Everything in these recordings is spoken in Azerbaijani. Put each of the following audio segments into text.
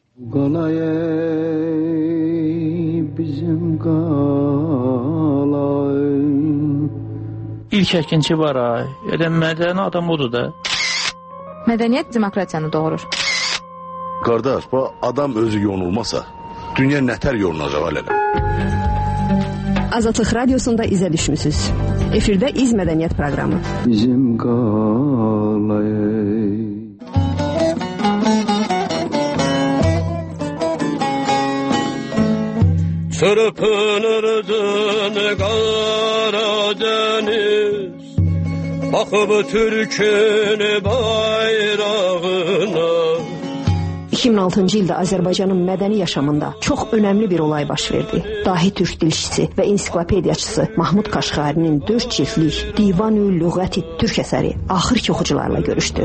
bizim qalay. İlk əkinçi var ay. Elə mədəni adam odur da. Mədəniyyət demokratiyanı doğurur. Qardaş, bu adam özü yonulmasa, dünya nətər yolunacaq hələ? Azadlıq Radiosunda izə düşmüsünüz. Efirdə İz Mədəniyyət proqramı. Bizim qalay. Çırpınırdın Karadeniz, bakıp Türk'ün bayrağına. 2006-cı ildə Azərbaycanın mədəni yaşamında çox önəmli bir olay baş verdi. Dahi türk dilçisi və ensiklopediyaçısı Mahmud Kaşğarinin 4 cildlik Divan-ı Lüğət-i Türk əsəri axır oxucularla görüşdü.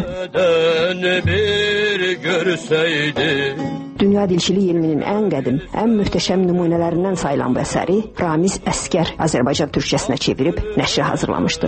Dünya dilçilik ilminin ən qədim, ən möhtəşəm nümunələrindən sayılan bu əsəri Ramiz Əskər Azərbaycan türkçəsinə çevirib nəşrə hazırlamışdı.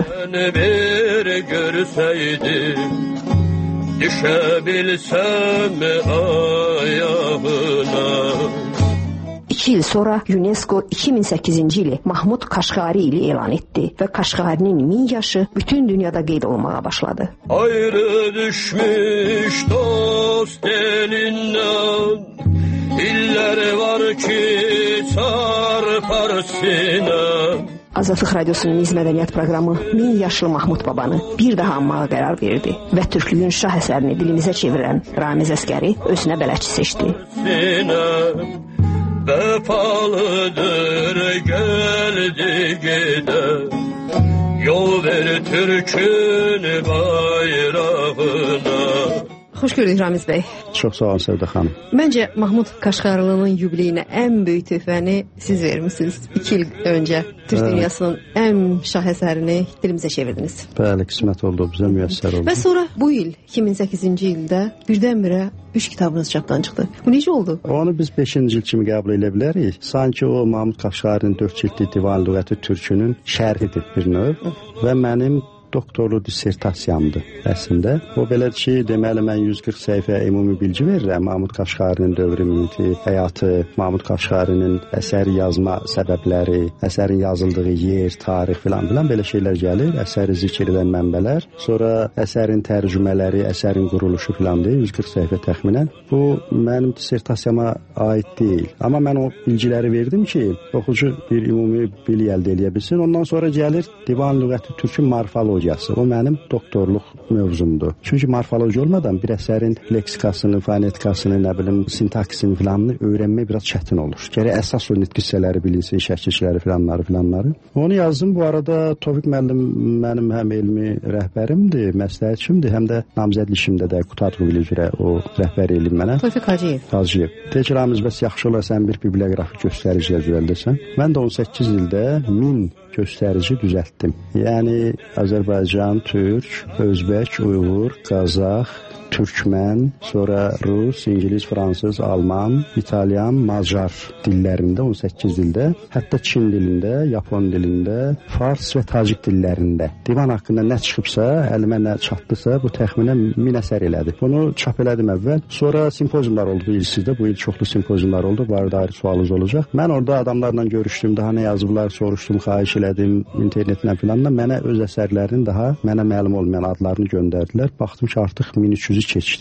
Düşebilsem ayağına. 2 il sonra UNESCO 2008-ci ili Mahmud Kaşğari ili elan etdi və Kaşğarinin 1000 yaşı bütün dünyada qeyd olunmağa başladı. Ayrı düşmüş dost elinden, iller var ki çarpar sinem. Azadlıq Radiosunun İz Mədəniyyət proqramı 1000 yaşlı Mahmud babanı bir daha anmağa qərar verdi və türklüyün şah əsərini dilimizə çevirən Ramiz Əskəri özünə bələdçi seçdi. Vefalıdır geldi gider, yol ver Türk'ün bayrağına. Xoş gördük Ramiz bəy. Çox sağ olun Səvdə xanım. Məncə Mahmud Kaşğarlının yubileyinə ən böyük töhfəni siz vermisiniz. 2 il öncə Türk dünyasının ən şah əsərini dilimizə çevirdiniz. Bəli, qismət oldu, bizə müyəssər oldu. Və sonra bu il 2008-ci ildə birdən-birə 3 kitabınız çapdan çıxdı. Bu necə oldu? Onu biz 5-ci il kimi qəbul edə bilərik. Sanki o Mahmud Kaşğarinin 4 cildli Divan Lüğət-i Türkünün şərhidir bir növ və mənim doktorluq dissertasiyamdır əslində. O belə ki, deməli mən 140 səhifə ümumi bilgi verirəm. Mahmud Kaşğarinin dövrü mühiti, həyatı, Mahmud Kaşğarinin əsəri yazma səbəbləri, əsərin yazıldığı yer, tarix filan belə şeylər gəlir. Əsəri zikr edən mənbələr, sonra əsərin tərcümələri, əsərin quruluşu filan deyil, 140 səhifə təxminən. Bu mənim dissertasiyama aid deyil. Amma mən o bilgiləri verdim ki, oxucu bir ümumi bilik əldə edə bilsin. Ondan sonra gəlir Divan Lüğət-i Türkün marfologiya. O mənim doktorluq mövzumdur. Çünki morfologiya olmadan bir əsərin leksikasını, fonetikasını, nə bilim, sintaksini filanını öyrənmək biraz çətin olur. Gərək əsas o nitq hissələri bilinsin, şəkilçiləri filanları. Onu yazdım. Bu arada Tofiq müəllim mənim həm elmi rəhbərimdir, məsləhətçimdir, həm də namizədlik işimdə də Qutadğı üzrə o rəhbər eləyib mənə. Tofiq Hacıyev. Deyir ki, Ramiz, bəs yaxşı olar sən bir biblioqrafi göstərici düzəldirsən. Mən də 18 ildə 1000 göstərici düzəltdim. Yəni Azərbaycan, Türk, Özbək, Uyğur, Qazax, Türkmən, sonra Rus, İngiliz, Fransız, Alman, İtalyan, Macar dillərində 18 dildə, hətta Çin dilində, Yapon dilində, Fars və Tacik dillərində. Divan haqqında nə çıxıbsa, əlimə nə çatdısa, bu təxminən 1000 əsər elədi. Bunu çap elədim əvvəl. Sonra simpoziyumlar oldu bu il sizdə. Bu il çoxlu simpoziyumlar oldu. Bu arada ayrı sualınız olacaq. Mən orada adamlarla görüşdüm, daha nə yazıblar, soruşdum, xahiş elədim, internetlə filanla. Mənə öz əsərlərinin daha mənə məlum olmayan adlarını göndərdilər. Baxdım ki, artıq 1300 keçdi.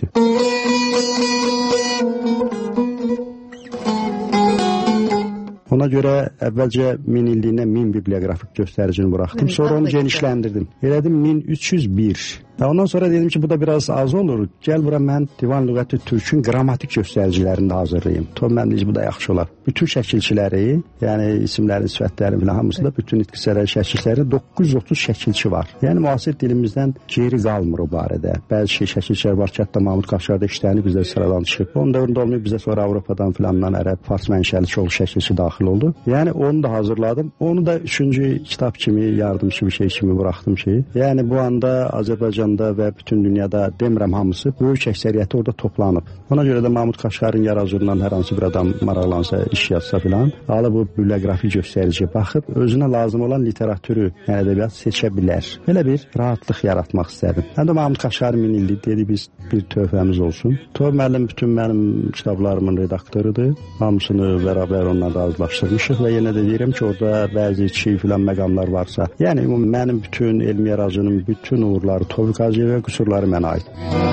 Ona görə əvvəlcə 1000 illiyinə 1000 biblioqrafik göstəricini buraxdım. Sonra onu genişləndirdim. Elədim 1301. Ondan sonra dedim ki, bu da biraz az olur. Gəl bura mən Divan Lüğət-i Türkün qrammatik göstəricilərini də hazırlayayım. Mən deyəcəm, bu da yaxşı olar. Bütün şəkilçiləri, yəni isimlərin, sifətlərin filan hamısında bütün nitq hissələri, şəkilçiləri 930 şəkilçi var. Yəni müasir dilimizdən geri qalmır o barədə. Bəzi şəkilçilər var ki, hətta Mahmud Kaşğarda işlərini bizdə sıradan çıxıb. Onun dövründə olmayıb bizə sonra Avropadan filandan ərəb, fars mənşəli çoxlu şəkilçi daxil olub. oldu. Yəni onu da hazırladım. Onu da 3-cü kitab kimi, yardımçı bir şey kimi buraxdım ki, yəni bu anda Azərbaycanda və bütün dünyada demirəm hamısı, böyük əksəriyyəti orada toplanıb. Ona görə də Mahmud Kaşqarın yaradıcılığından hər hansı bir adam maraqlansa, iş yazsa filan, alıb bu biblioqrafi göstəriciyə baxıb özünə lazım olan literatürü, yəni ədəbiyyat seçə bilər. Belə bir rahatlıq yaratmaq istədim. Həm də Mahmud Kaşqar 1000 illik dedi biz bir töhfəmiz olsun. Toğrul müəllim bütün mənim kitablarımın redaktorudur. Hamısını bərabər onunla da razılaşdırmışıq və yenə də deyirəm ki, orada bəzi çiğ filan məqamlar varsa, yəni mənim bütün elmi yaradıcının bütün uğurları Toğrul Hacıyevə, qüsurları mənə aid.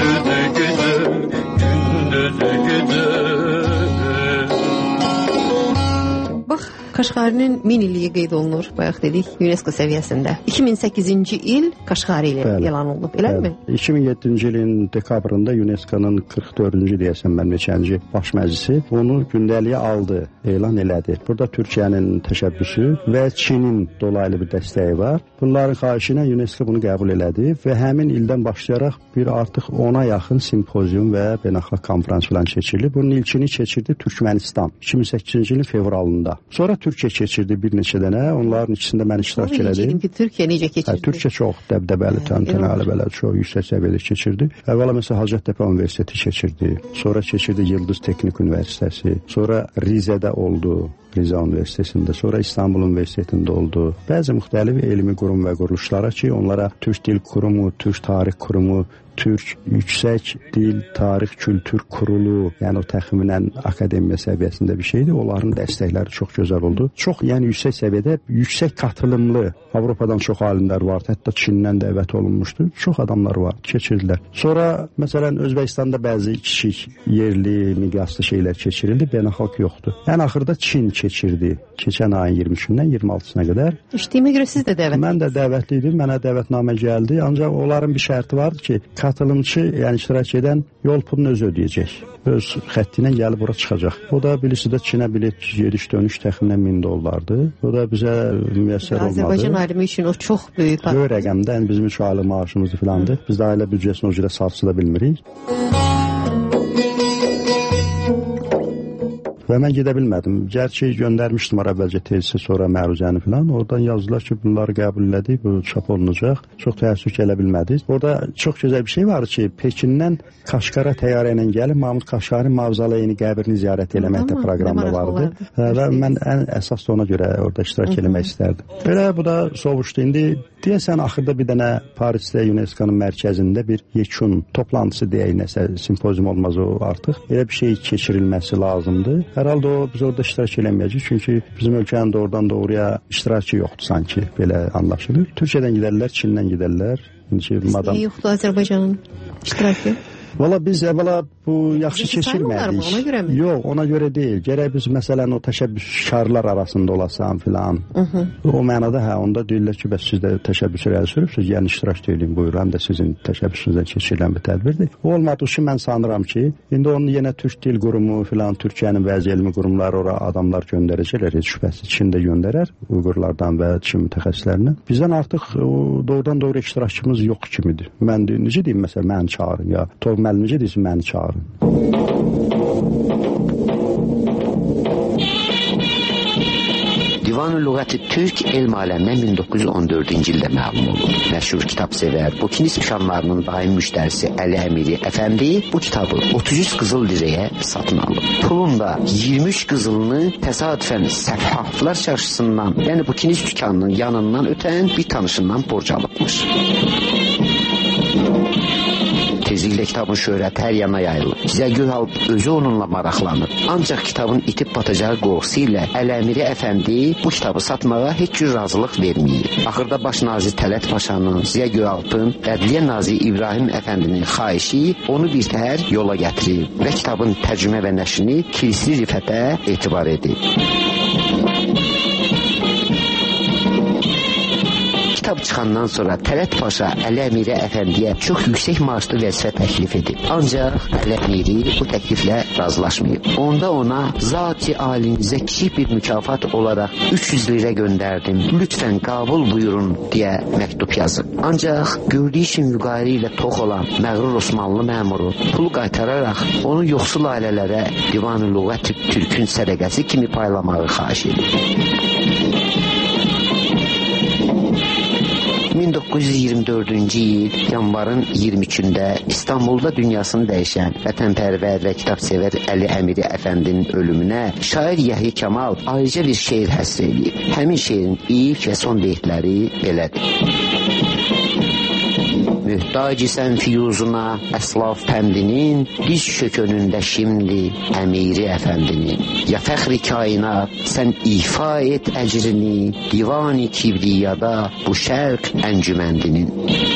Bax, Kaşqarinin 1000 illiyi qeyd olunur, bayaq dedik, UNESCO səviyyəsində. 2008-ci il Kaşqari ilə elan olunub, eləmi? 2007-ci ilin dekabrında UNESCO-nun 44-cü deyəsən mən neçənci baş məclisi onu gündəliyə aldı, elan elədi. Burada Türkiyənin təşəbbüsü və Çinin dolaylı bir dəstəyi var. Bunların xahişinə UNESCO bunu qəbul elədi və həmin ildən başlayaraq bir artıq 10-a yaxın simpozium və beynəlxalq konfrans filan keçirildi. Bunun ilkini keçirdi Türkmənistan 2008-ci ilin fevralında. Sonra Türkiyə keçirdi bir neçə dənə. Onların ikisində mən iştirak elədim. Türkiyə necə keçirdi? Türkiyə çox dəbdəbəli, təntənəli belə çox yüksək səviyyədə keçirdi. Əvvəla məsələn Hacəttepe Universiteti keçirdi. Sonra keçirdi Yıldız Teknik Universiteti. Sonra Rize'də oldu. Rize Üniversitesi'ndə, sonra İstanbul Üniversitesi'ndə oldu. Bəzi müxtəlif elmi qurum və quruluşlara ki, onlara Türk Dil Kurumu, Türk Tarix Kurumu, Türk Yüksək Dil, Tarix, Kültür Kurulu, yəni o təxminən akademiya səviyyəsində bir şeydir. Onların dəstəkləri çox gözəl oldu. Çox, yəni yüksək səviyyədə, yüksək katılımlı Avropadan çox alimlər vardı. Hətta Çindən dəvət olunmuşdu. Çox adamlar var, keçirdilər. Sonra, məsələn, Özbəkistanda bəzi kiçik yerli, miqyaslı şeylər keçirildi. Beynəlxalq yoxdur. Ən axırda Çin keçirdi. Keçən ayın 23-dən 26-sına qədər. İşdiyimə görə siz də dəvət Mən də dəvətli idim. Mənə dəvətnamə gəldi. Ancaq onların bir şərti vardı ki, katılımçı, yəni iştirak edən yol pulunu özü ödəyəcək. Öz xətti ilə gəlib bura çıxacaq. O da birisi də Çinə bilet gediş-dönüş təxminən $1000. O da bizə müyəssər olmadı. Azərbaycan alimi üçün o çox böyük rəqəmdə, yəni bizim 3 aylı maaşımızı filandır. Biz də ailə büdcəsini o cürə sarsıda bilmirik. Və mən gedə bilmədim. Gerçi göndərmişdim əvvəlcə tezisi, sonra məruzəni filan. Oradan yazdılar ki, bunları qəbul elədik, bu çap olunacaq. Çox təəssüf ki, elə bilmədik. Orada çox gözəl bir şey var ki, Pekindən Kaşqara təyyarə ilə gəlib Mahmud Kaşqarın mavzaleyini, qəbrini ziyarət eləmək də proqramda vardı. Və mən ən əsas da ona görə orada iştirak eləmək istərdim. Belə bu da sovuşdu. İndi deyəsən axırda bir dənə Parisdə UNESCO-nun mərkəzində bir yekun toplantısı deyək, nəsə simpozium olmaz o artıq. Elə bir şey keçirilməsi lazımdır. Hər halda o biz orada iştirak eləməyəcək. Çünki bizim ölkənin doğrudan doğruya iştirakı yoxdur sanki, belə anlaşılır. Türkiyədən gedərlər, Çindən gedərlər. Niyə yoxdur Azərbaycanın iştirakı? Valla biz əvvəla bu yaxşı keçirmədik. Ona görə mi? Yox, ona görə deyil. Gərək biz məsələn o təşəbbüskarlar arasında olasan filan. O mənada onda deyirlər ki, bəs siz də təşəbbüs irəli sürübsünüz, yəni iştirak edin, buyurun, həm də sizin təşəbbüsünüzdən keçirilən bir tədbirdir. O olmadığı üçün mən sanıram ki, indi onun yenə Türk Dil Qurumu filan, Türkiyənin bəzi elmi qurumları ora adamlar göndərəcəklər, heç şübhəsiz Çin də göndərər, Uyğurlardan və Çin mütəxəssislərindən. Bizdən artıq doğrudan doğru iştirakçımız yox kimidir. Mən necə deyim, məsələn, məni çağırın ya, Toğrul müəllim necə deyirsin, məni çağırın. Divan-ı Lüğət-i Türk elm aləminə 1914-cü ildə məlum olub. Məşhur kitabsevər, bukinist şanlarının daim müştərisi Əli Əmiri Əfəndi bu kitabı 33 qızıl lirəyə satın alıb. Pulun da 23 qızılını təsadüfən Səfhaflar çarşısından, yəni bukinist dükanının yanından ötən bir tanışından borc alıbmış. Tezliklə kitabın şöhrəti hər yana yayılıb. Zəgür halk özü onunla maraqlanıb. Ancaq kitabın itib batacağı qorxusu ilə Əl-Əmiri Əfəndi bu kitabı satmağa heç cür razılıq verməyib. Axırda baş nazir Tələt Paşanın, Ziya Göyalpın, Ədliyyə naziri İbrahim Əfəndinin xahişi onu bir təhər yola gətirib və kitabın tərcümə və nəşrini Kilsli Rifətə etibar edib. Kitab çıxandan sonra Tələt Paşa Əli Əmiri Əfəndiyə çox yüksək maaşlı vəzifə təklif edib. Ancaq Əli Əmiri bu təkliflə razılaşmayıb. Onda ona zat-i alinizə kiçik bir mükafat olaraq 300 lirə göndərdim. Lütfən qəbul buyurun deyə məktub yazıb. Ancaq gördüyü işin vüqarı ilə tox olan məğrur Osmanlı məmuru pulu qaytararaq onu yoxsul ailələrə Divan-ı Lüğət Türkün sədəqəsi kimi paylamağı xahiş edib. 1924-cü il yanvarın 23-də İstanbulda dünyasını dəyişən vətənpərvər və kitabsevər Əli Əmiri Əfəndinin ölümünə şair Yəhya Kamal ayrıca bir şeir həsr edib. Həmin şeirin ilk və son beytləri belədir. Mühtac isen fiyuzuna əslaf pəndinin, diz çökönündə şimdi Əmiri Əfəndinin. Ya fəxri kainat, sən ifa et əcrini, divani kibriyada bu şərq əncüməndinin.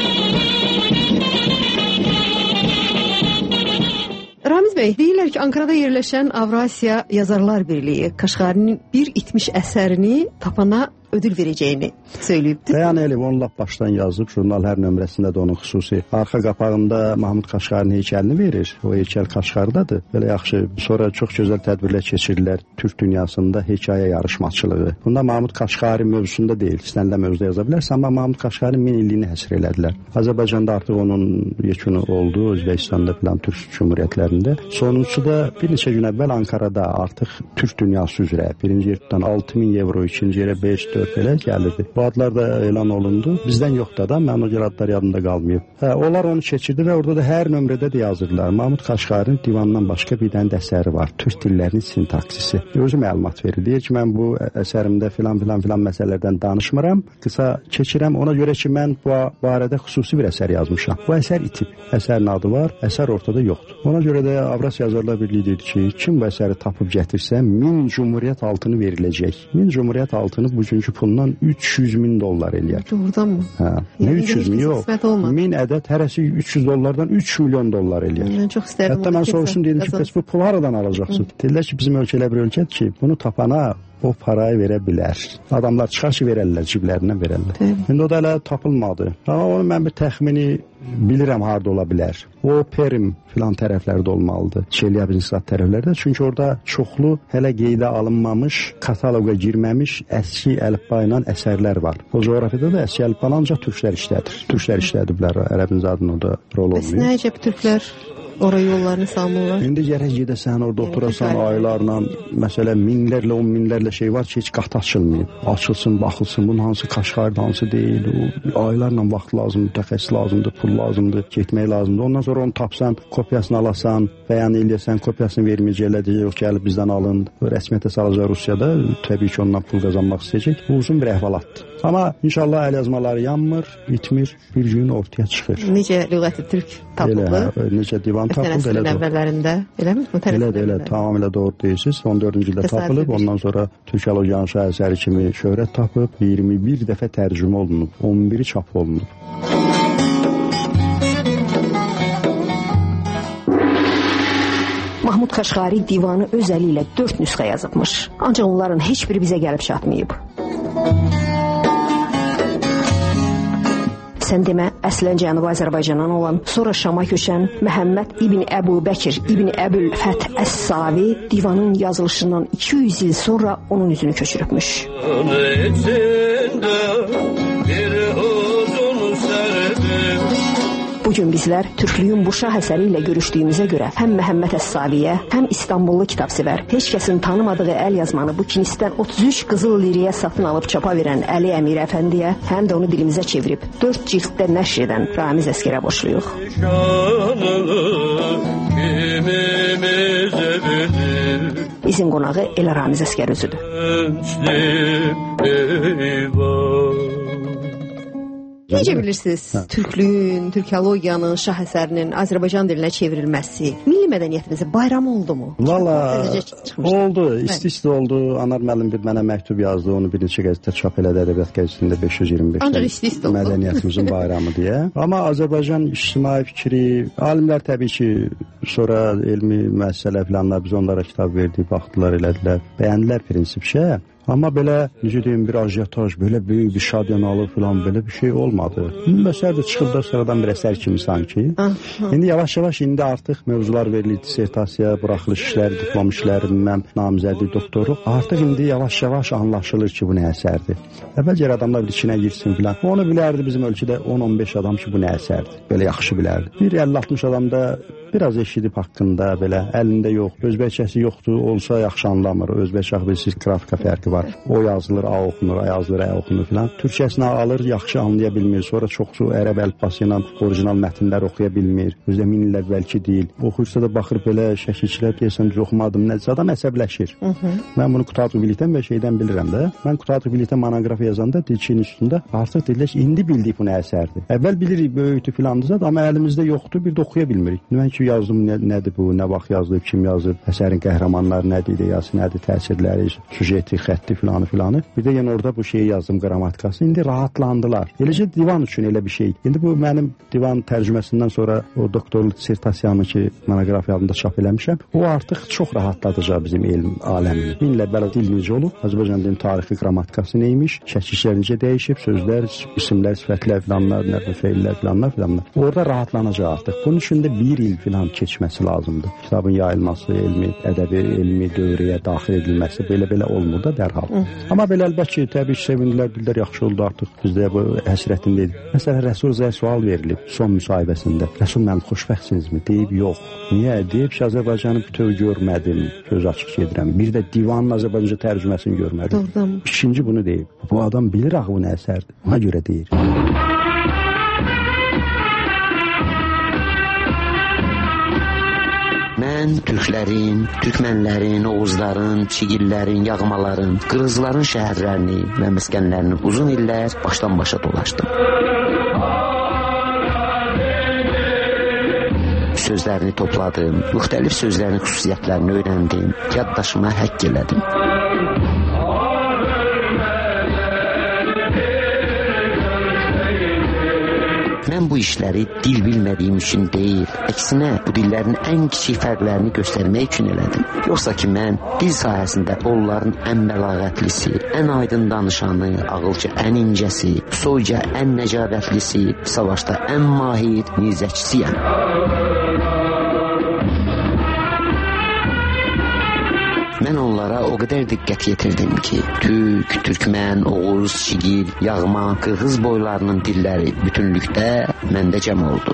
Ramiz bəy, deyirlər ki, Ankarada yerləşən Avrasiya Yazarlar Birliyi Kaşğarinin bir itmiş əsərini tapana ödül verəcəyini söyləyibdir. Yəni Elif onu lap başdan yazıb, jurnal hər nömrəsində də onun xüsusi arxa qapağında Mahmud Kaşğarinin heykəlini verir. O heykəl Kaşğardadır. Belə yaxşı, sonra çox gözəl tədbirlər keçirirlər Türk dünyasında hekayə yarışmaçılığı. Bunda Mahmud Kaşğari mövzusunda deyil, istənilən mövzuda yaza bilərsən, amma Mahmud Kaşğarinin 1000 illiyini həsr elədilər. Azərbaycanda artıq onun yekunu oldu, Özbəkistanda filan Türk Cümhuriyyətlərində. Sonuncusu da bir neçə gün əvvəl Ankarada artıq Türk dünyası üzrə birinci yerdən 6000 evro, ikinci yerə 5 belə gəlirdi. Bu adlar da elan olundu. Bizdən yoxdur da, mənim o adlar yadımda qalmayıb. Onlar onu keçirdi və orada da hər nömrədə də yazırlar. Mahmud Kaşğarinin divanından başqa bir dənə əsəri var. Türk dillərinin sintaksisi. Özü məlumat verir. Deyir ki, mən bu əsərimdə filan məsələlərdən danışmıram. Qısa keçirəm. Ona görə ki, mən bu barədə xüsusi bir əsər yazmışam. Bu əsər itib. Əsərin adı var, əsər ortada yoxdur. Ona görə də Avrasiya Yazarlar Birliyi dedi ki, kim bu əsəri tapıb gətirsə 1000 cumhuriyyət altını veriləcək. 1000 cumhuriyyət altını bugünkü pulundan $300,000 eləyər. Doğrudan mı? Hə. Nə 300 min? Yox. 1000 ədəd hərəsi $300 $3 milyon eləyər. Mən çox istərdim. Hətta mən soruşdum, dedim ki, bəs bu pulu haradan alacaqsın? Dedilər ki, bizim ölkə elə bir ölkədir ki, bunu tapana o parayı verə bilər. Adamlar çıxar ki, verərlər, ciblərindən verərlər. İndi o da elə tapılmadı. Amma onu mən bir təxmini bilirəm harda ola bilər. O Perim filan tərəflərdə olmalıdır. Çelyabinskrat tərəflərdə. Çünki orada çoxlu hələ qeydə alınmamış, kataloqa girməmiş əski əlifba ilə əsərlər var. O coğrafiyada da əski əlifba ancaq türklər işlədir. Türklər işlədiblər. Ərəbin zadının o da rol olmuyor. Bəs nə əcəb türklər oraya yollarını salmırlar? İndi gərək gedəsən, orada oturasan aylarla, məsələn, minlərlə, 10 minlərlə şey var ki, heç qat açılmayıb. Açılsın, baxılsın, bunun hansı Kaşğarda, hansı deyil. O aylarla vaxt lazımdır, təxəssüs lazımdır, pul lazımdır, getmək lazımdır. Ondan sonra onu tapsan, kopyasını alasan, bəyan eləyəsən, kopyasını verməyəcəklər, yox gəlib bizdən alın. Rəsmiyyətə salacaq Rusiyada, təbii ki, ondan pul qazanmaq istəyəcək. Bu uzun bir əhvalatdır. Amma inşallah əl yazmaları yanmır, bitmir, bir gün ortaya çıxır. Necə lüğəti türk tapıldı? Necə divan tapıldı, elə əvvəllərində, eləmi? Elə, tamamilə doğru deyirsiniz. 14-cü ildə tapılıb, ondan sonra Türkologiyanın şahesəri kimi şöhrət tapıb, 21 dəfə tərcümə olunub, 11-i çap olunub. Mahmud Kaşğari divanı öz əli ilə 4 nüsxə yazıbmış. Ancaq onların heç biri bizə gəlib çatmayıb. Sən demə, əslən Cənubi Azərbaycandan olan, sonra Şama köçən Məhəmməd İbn Əbu Bəkir İbn Əbül Fəth Əs-Savi divanın yazılışından 200 il sonra onun üzünü köçürübmüş. Bugün bizlər Türklüyün bu şah əsəri ilə görüşdüyümüzə görə həm Məhəmməd Əs-Saviyə, həm İstanbullu kitabsevər, heç kəsin tanımadığı əl yazmanı bu kinisdən 33 qızıl liriyə satın alıb çapa verən Əli Əmiri Əfəndiyə, həm də onu dilimizə çevirib 4 cilddə nəşr edən Ramiz Əskərə borcluyuq. Bizim qonağı elə Ramiz Əskər özüdür. Necə bilirsiniz, türklüyün, türkologiyanın, şah əsərinin Azərbaycan dilinə çevrilməsi milli mədəniyyətimizin bayramı oldu mu? Valla oldu, isti-isti oldu. Anar müəllim bir mənə məktub yazdı, onu bir neçə qəzetdə çap elədi, Ədəbiyyat qəzetində 525 ancaq isti-isti oldu mədəniyyətimizin bayramı deyə. Amma Azərbaycan ictimai fikri, alimlər təbii ki, sonra elmi müəssisələr filanlar biz onlara kitab verdik, baxdılar, elədilər, bəyəndilər prinsipcə. Amma belə, necə deyim, bir ajiyataj, belə böyük bir şadiyanalı falan belə bir şey olmadı. Məsəl də çıxıb da sıradan bir əsər kimi sanki. İndi yavaş-yavaş indi artıq mövzular verilir, dissertasiya, buraxılış işləri, diplom işləri, namizədlik, doktorluq. Artıq indi yavaş-yavaş anlaşılır ki, bu nə əsərdir. Əvvəlcə adamlar bir içinə girsin filan. Onu bilərdi bizim ölkədə 10-15 adam ki, bu nə əsərdir. Belə yaxşı bilərdi. Bir 50-60 adam da biraz eşidib haqqında belə əlində yox, özbəkçəsi yoxdur, olsa yaxşı anlamır. Özbəkçə bilirsiniz, qrafika fərqi var. O yazılır, A oxunur, A yazılır, Ə oxunur filan. Türkçəsini alır, yaxşı anlaya bilmir. Sonra çoxsu ərəb əlifbası ilə orijinal mətnlər oxuya bilmir. Özdə min il əvvəlki deyil. Oxuyursa da baxır belə şəkilçilər deyəsən düz oxumadım. Nəsə adam əsəbləşir. Mən bunu Qurtaqlıq bilikdən və şeydən bilirəm də. Mən Qurtaqlıq bilikdən monoqraf yazanda dilçinin üstündə artıq deyirlər ki, indi bildik bu nə əsərdir. Əvvəl bilirik böyükdür filandırsa, amma əlimizdə yoxdur, bir də oxuya bilmirik. Mən ki yazdım, nədir bu, nə vaxt yazılıb, kim yazıb, əsərin qəhrəmanları nədir, ideyası nədir, təsirləri, süjeti, xətti filanı. Bir də yenə orada bu şeyi yazdım, qrammatikası. İndi rahatlandılar. Eləcə divan üçün elə bir şey. İndi bu mənim divan tərcüməsindən sonra o doktorluq dissertasiyamı ki, monoqrafiyamda çap eləmişəm, o artıq çox rahatladacaq bizim elm aləmini. Minlə belə dil necə olub, Azərbaycan dilinin tarixi qrammatikası neymiş, şəkilçilər necə dəyişib, sözlər, isimlər, sifətlər filanlar, feillər filanlar. Orada rahatlanacaq artıq. Bunun üçün də bir il filan keçməsi lazımdır. Kitabın yayılması, elmi, ədəbi, elmi dövrəyə daxil edilməsi belə olmur da dərhal. Amma belə əlbəttə ki, təbii ki, sevindilər, bildilər, yaxşı oldu artıq. Bizdə bu həsrətindəydik. Məsələn, Rəsul Zəyə sual verilib son müsahibəsində. Rəsul, mən xoşbəxtsinizmi? Deyib, yox. Niyə? Deyib ki, Azərbaycanı bütöv görmədim. Söz açıq gedirəm. Bir də divanın Azərbaycanca tərcüməsini görmədim. Doğrudan. İkinci bunu deyib. Bu adam bilir axı bu nə əsərdir. Ona görə deyir. Mən türklərin, türkmənlərin, oğuzların, çigillərin, yağmaların, qırızların şəhərlərini və məskənlərini uzun illər başdan başa dolaşdım. Sözlərini topladım, müxtəlif sözlərin xüsusiyyətlərini öyrəndim, yaddaşıma həkk elədim. Mən bu işləri dil bilmədiyim üçün deyil, əksinə bu dillərin ən kiçik fərqlərini göstərmək üçün elədim. Yoxsa ki, mən dil sahəsində onların ən bəlağətlisi, ən aydın danışanı, ağılca ən incəsi, soyca ən nəcabətlisi, savaşda ən mahir nizəçisiyəm. Mən onlara o qədər diqqət yetirdim ki, türk, türkmən, oğuz, çigil, yağma, qırğız boylarının dilləri bütünlükdə məndə cəm oldu.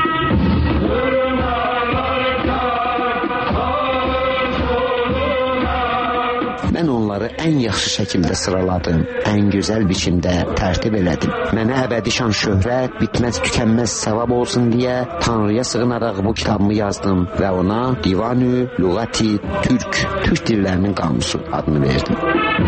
Mən onları ən yaxşı şəkildə sıraladım, ən gözəl biçimdə tərtib elədim. Mənə əbədi şan şöhrət, bitməz tükənməz savab olsun deyə Tanrıya sığınaraq bu kitabımı yazdım və ona Divanü Lüğati Türk dillərinin qamusu adını verdim.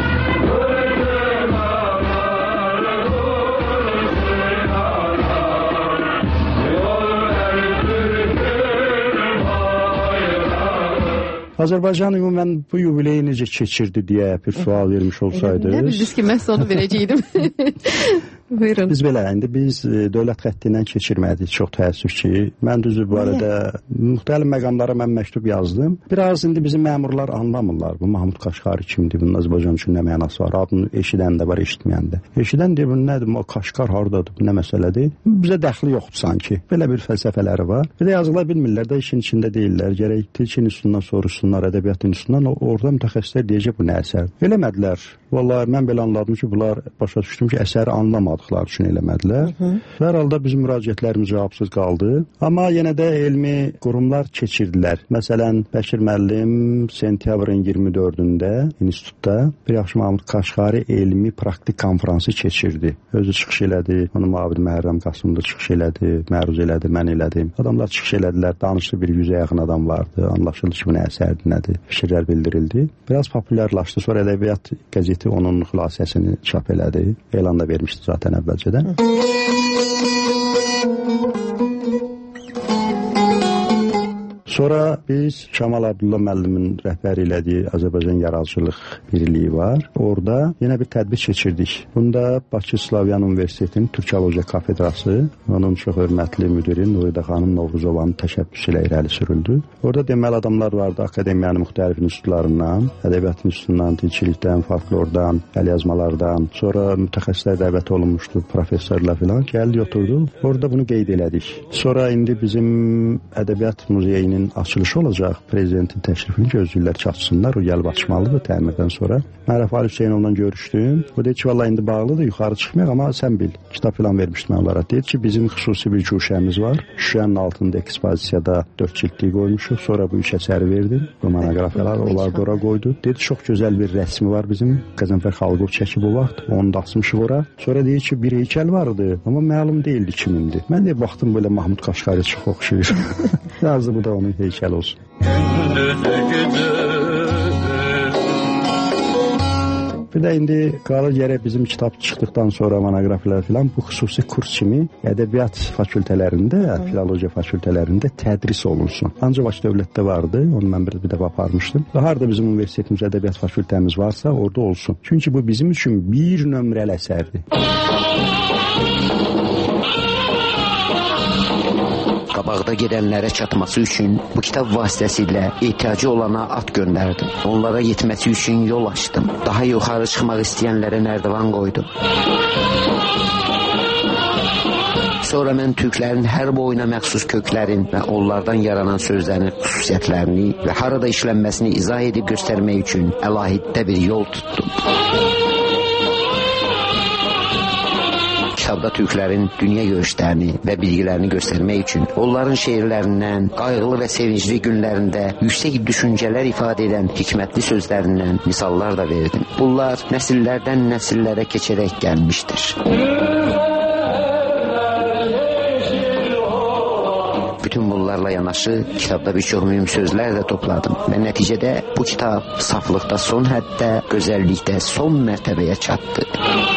Azərbaycan ümumən bu yubileyi necə keçirdi deyə bir sual vermiş olsaydı. Nə bildiniz ki, məhz onu verəcəydim. Buyurun. Biz belə, indi biz dövlət xətti ilə keçirmədik, çox təəssüf ki. Mən düzü bu arada müxtəlif məqamlara mən məktub yazdım. Biraz indi bizim məmurlar anlamırlar. Bu Mahmud Kaşqari kimdir, bunun Azərbaycan üçün nə mənası var? Adını eşidən də var, eşitməyən də. Eşidən deyir, bu nədir, o Kaşqar hardadır, bu nə məsələdir? Bizə dəxli yoxdur sanki. Belə bir fəlsəfələri var. Bir də yazıqlar bilmirlər də işin içində deyirlər. Gərək dilçinin üstündən soruşsunlar, ədəbiyyatın üstündən. Orada mütəxəssislər deyəcək bu nə əsər. Eləmədilər. Vallahi mən belə anladım ki, bunlar başa düşdüm ki, əsəri anlamadıqları üçün eləmədilər. Hər halda bizim müraciətlərimiz cavabsız qaldı. Amma yenə də elmi qurumlar keçirdilər. Məsələn, Bəkir müəllim sentyabrın 24-də institutda bir yaxşı Mahmud Kaşqari elmi praktik konfransı keçirdi. Özü çıxış elədi, onun müavini Məhərrəm Qasım da çıxış elədi, məruz elədi, mən elədim. Adamlar çıxış elədilər, danışdı, bir 100-ə yaxın adam vardı. Anlaşıldı ki, bu nə əsərdir, nədir? Fikirlər bildirildi. Biraz populyarlaşdı. Sonra ədəbiyyat qəzeti onun xülasəsini çap elədi. Elan da vermişdi zaten əvvəlcədən. Sonra biz Kamal Abdullah müəllimin rəhbəri elədiyi Azərbaycan Yaradıcılıq Birliyi var. Orada yenə bir tədbir keçirdik. Bunda Bakı Slavyan Universitetinin Türkologiya kafedrası, onun çox hörmətli müdiri Nuridə xanım Novruzovanın təşəbbüsü ilə irəli sürüldü. Orada deməli adamlar vardı, akademiyanın müxtəlif institutlarından, ədəbiyyat institutundan, dilçilikdən, folklordan, əlyazmalardan, sonra mütəxəssislər dəvət olunmuşdu, professorlar filan gəldi, oturdu. Orada bunu qeyd elədik. Sonra indi bizim Ədəbiyyat Muzeyinin açılışı olacaq. Prezidentin təşrifini gözləyirlər ki, açsınlar. O gəlib açmalıdır təmirdən sonra. Mən Rəfali Hüseynovla görüşdüm. O dedi ki, vallahi indi bağlıdır, yuxarı çıxmayaq, amma sən bil. Kitab filan vermişdim mən onlara. Dedi ki, bizim xüsusi bir güşəmiz var. Şüşənin altında ekspozisiyada 4 cildlik qoymuşuq. Sonra bu 3 əsəri verdim. Bu monoqrafiyalar onlar da ora qoydu. Dedi, çox gözəl bir rəsmi var bizim. Qəzənfər Xalqov çəkib o vaxt. Onu da asmışıq ora. Sonra deyir ki, bir heykəl vardı, amma məlum deyildi kimindir. Mən də baxdım belə Mahmud Qaşqari çox oxşayır. Yazdı bu da onun heykəli olsun. Bir də indi qalır gərək bizim kitab çıxdıqdan sonra monoqrafiyalar filan bu xüsusi kurs kimi ədəbiyyat fakültələrində, filologiya fakültələrində tədris olunsun. Ancaq Bakı dövlətdə vardı, onu mən bir dəfə aparmışdım. Və harda bizim universitetimiz ədəbiyyat fakültəmiz varsa orada olsun. Çünki bu bizim üçün bir nömrəli əsərdir. Qabaqda gedənlərə çatması üçün bu kitab vasitəsilə ehtiyacı olana at göndərdim. Onlara yetməsi üçün yol açdım. Daha yuxarı çıxmaq istəyənlərə nərdivan qoydum. Sonra mən türklərin hər boyuna məxsus köklərin və onlardan yaranan sözlərin xüsusiyyətlərini və harada işlənməsini izah edib göstərmək üçün əlahiddə bir yol tutdum. Kitabda türklərin dünya görüşlərini və bilgilərini göstərmək üçün onların şeirlərindən, qayğılı və sevincli günlərində yüksək düşüncələr ifadə edən hikmətli sözlərindən misallar da verdim. Bunlar nəsillərdən nəsillərə keçərək gəlmişdir. Bütün bunlarla yanaşı kitabda bir çox mühüm sözlər də topladım və nəticədə bu kitab saflıqda son həddə, gözəllikdə son mərtəbəyə çatdı.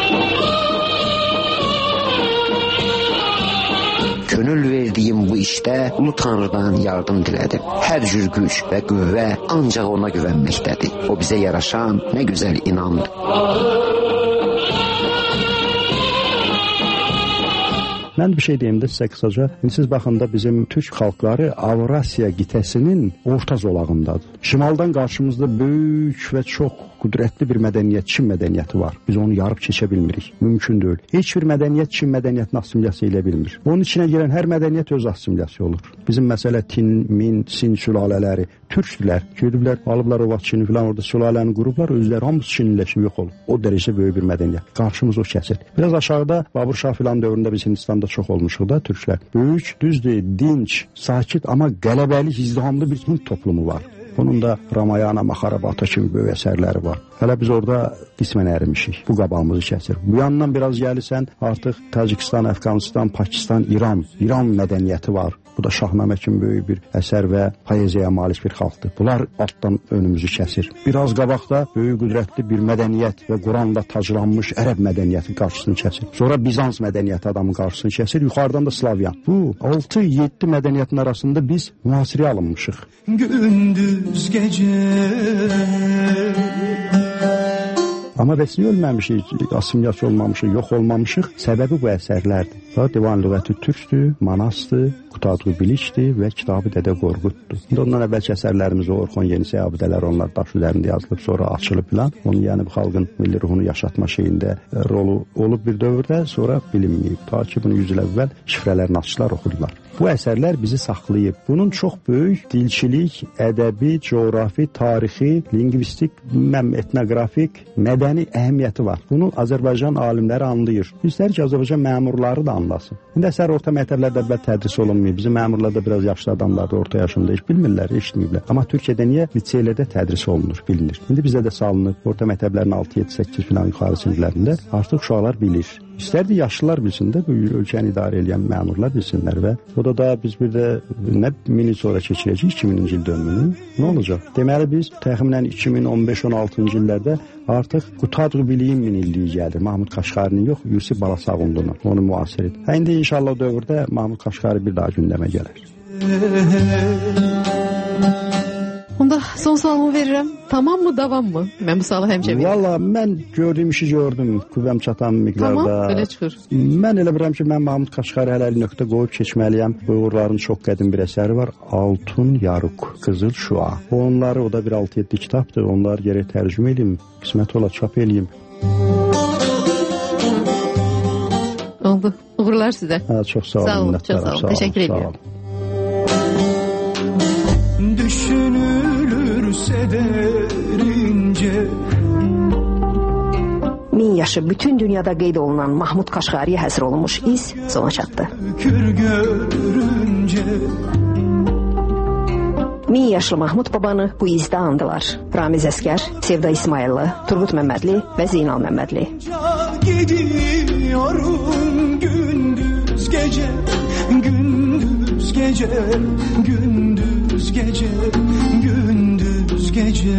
Könül verdiyim bu işdə Ulu Tanrıdan yardım dilədim. Hər cür güc və qüvvə ancaq ona güvənməkdədir. O bizə yaraşan nə gözəl inamdır. Mən bir şey deyim də sizə qısaca. Siz baxın da bizim türk xalqları Avrasiya qitəsinin orta zolağındadır. Şimaldan qarşımızda böyük və çox qüdrətli bir mədəniyyət, Çin mədəniyyəti var. Biz onu yarıb keçə bilmirik. Mümkün deyil. Heç bir mədəniyyət Çin mədəniyyətini assimilyasiya edə bilmir. Onun içinə girən hər mədəniyyət öz assimiliyası olur. Bizim məsələ Tin, Min, Sin sülalələri türkdülər. Gediblər, alıblar o vaxt Çini filan orada sülaləni qurublar, özləri hamısı Çinliləşib yox olub. O dərəcədə böyük bir mədəniyyət. Qarşımız o kəsir. Biraz aşağıda Babur Şah filan dövründə biz Hindistanda çox olmuşuq da türklər. Böyük, düzdür, dinc, sakit, amma qələbəli, izdihamlı bir Hind toplumu var. Bunun da Ramayana, Mahabharata kimi böyük əsərləri var. Hələ biz orada qismən ərimişik. Bu qabağımızı kəsir. Bu yandan biraz gəlirsən, artıq Tacikistan, Əfqanistan, Pakistan, İran mədəniyyəti var. Bu da Şahnamə kimi böyük bir əsər və poeziyaya malik bir xalqdır. Bunlar altdan önümüzü kəsir. Biraz qabaqda böyük qüdrətli bir mədəniyyət və Quranla taclanmış ərəb mədəniyyəti qarşısını kəsir. Sonra Bizans mədəniyyəti adamın qarşısını kəsir. Yuxarıdan da Slavyan. Bu 6-7 mədəniyyətin arasında biz mühasirəyə alınmışıq. Gündüz gecə Amma bəs niyə ölməmişik, assimiliyasiya olmamışıq, yox olmamışıq? Səbəbi bu əsərlərdir. Divan lüğəti türkdür, manasdır, Qutadğı bilikdir və Kitabı Dədə Qorquddur. Ondan əvvəlki əsərlərimiz Orxon Yenisey abidələri, onlar daş üzərində yazılıb, sonra açılıb filan. Onun yəni bu xalqın milli ruhunu yaşatma şeyində rolu olub bir dövrdə, sonra bilinməyib. Ta ki bunu 100 il əvvəl şifrələrini açdılar, oxudular. Bu əsərlər bizi saxlayıb. Bunun çox böyük dilçilik, ədəbi, coğrafi, tarixi, lingvistik, etnoqrafik, mədəni əhəmiyyəti var. Bunu Azərbaycan alimləri anlayır. İstər ki, Azərbaycan məmurları da anlasın. İndi əsər orta məktəblərdə əvvəl tədris olunmayıb. Bizim məmurlar da biraz yaşlı adamlar da orta yaşında heç bilmirlər, eşitməyiblər. Amma Türkiyədə niyə liseylərdə tədris olunur, bilinir. İndi bizdə də salınıb. Orta məktəblərin 6-7-8 filan yuxarı siniflərində artıq uşaqlar bilir. İstərdi yaşlılar bilsin də, bu ölkəni idarə edən məmurlar bilsinlər və o da biz bir də nə 1000 il sonra keçirəcəyik 2000-ci il dönümünü. Nə olacaq? Deməli biz təxminən 2015-16-cı illərdə artıq Qutadğı biliyin 1000 illiyi gəlir. Mahmud Qaşqarinin yox, Yusif Balasağunlu'nun onu müasir edir. İndi inşallah dövrdə Mahmud Qaşqari bir daha gündəmə gəlir. Onda son sualımı verirəm. Tamam mı, davam mı? Mən bu sualı həmişə verirəm. Valla mən gördüyüm işi gördüm. Qüvvəm çatan miqdarda. Tamam, belə çıxır. Mən elə bilirəm ki, mən Mahmud Qaşqari hələ nöqtə qoyub keçməliyəm. Bu uğurların çox qədim bir əsəri var. Altun Yaruk, Qızıl Şua. Onları, o da bir 6-7 kitabdır. Onları gərək tərcümə edeyim. Qismət ola çap eləyim. Oldu. Uğurlar sizə. Çox sağ olun. Sağ olun, çox sağ olun. Təşəkkür edirəm. Düşünülürse derince 1000 yaşı bütün dünyada qeyd olunan Mahmud Qaşqariyə həsr olunmuş iz sona çatdı. görünce 1000 yaşlı Mahmud babanı bu izdə andılar. Ramiz Əskər, Sevda İsmayıllı, Turgut Məmmədli və Zeynal Məmmədli. gidiyorum gündüz gece, gündüz gece, gündüz gece, gündüz gece.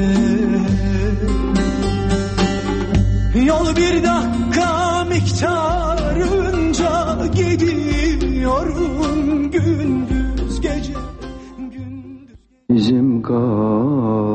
Yol bir dakika miktarınca gidiyorum gündüz gece, gündüz. Bizim